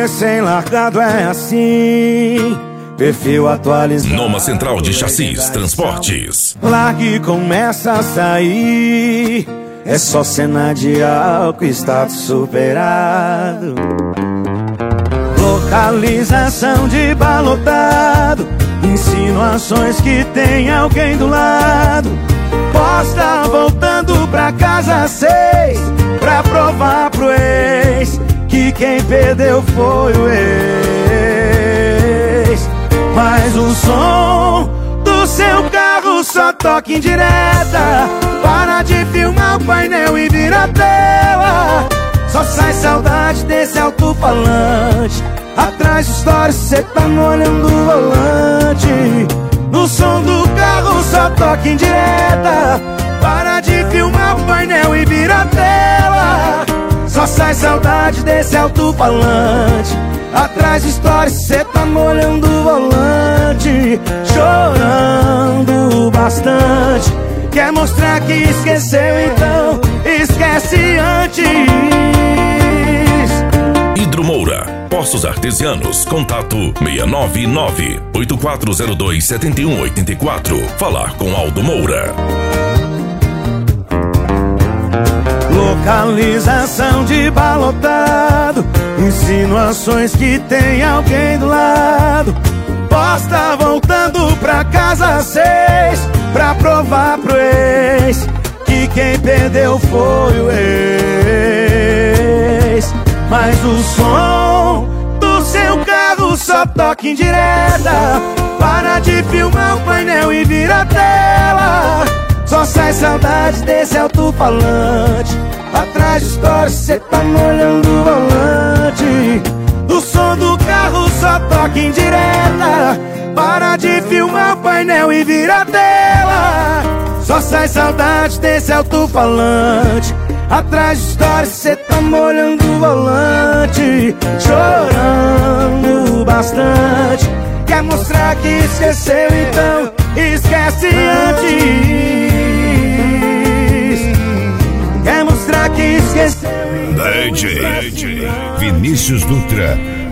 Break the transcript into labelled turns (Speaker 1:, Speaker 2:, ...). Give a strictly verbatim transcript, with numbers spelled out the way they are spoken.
Speaker 1: recém-largado é assim, perfil atualizado.
Speaker 2: Noma Central de Chassis Transportes.
Speaker 1: Largue e começa a sair, é só cena de álcool, status superado. Localização de balotado, insinuações que tem alguém do lado. Posta voltando pra casa seis, pra provar pro ex que quem perdeu foi o ex. Mas o som do seu carro só toca em direta. Para de filmar o painel e vira a tela. Só sai saudade desse alto-falante. Atrás de stories cê tá molhando o volante. No som do carro só toca em direta. Para de filmar o painel e vira a tela. Só sai saudade desse alto-falante. Atrás de stories cê tá molhando o volante. Chorando bastante. Quer mostrar que esqueceu, então esquece antes.
Speaker 2: Hidromoura, Poços Artesianos, contato seis nove nove, oito quatro zero dois, sete um oito quatro. Falar com Aldo Moura.
Speaker 1: Localização de balotado, insinuações que tem alguém do lado. Posta voltando pra casa seis, pra provar pro ex que quem perdeu foi o ex. Mas o som do seu carro só toca em direta. Para de filmar o painel e vira a tela. Só sai saudade desse alto-falante. Atrás de stories cê tá molhando o volante. Do som do carro só toca em direta. Para de filmar o painel e vira a tela. Só sai saudade desse alto-falante. Atrás de stories cê tá molhando o volante. Chorando bastante. Quer mostrar que esqueceu, então esquece antes. Quer mostrar que esqueceu, então
Speaker 3: D J Vinícius Dutra.